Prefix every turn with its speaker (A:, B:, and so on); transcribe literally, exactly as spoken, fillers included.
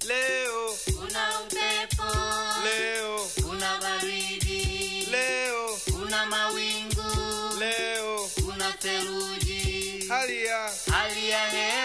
A: leo
B: kuna upepo,
A: leo
B: kuna baridi,
A: leo
B: kuna mawingu,
A: leo
B: kuna theluji.
A: hali ya
B: Hali ya hewa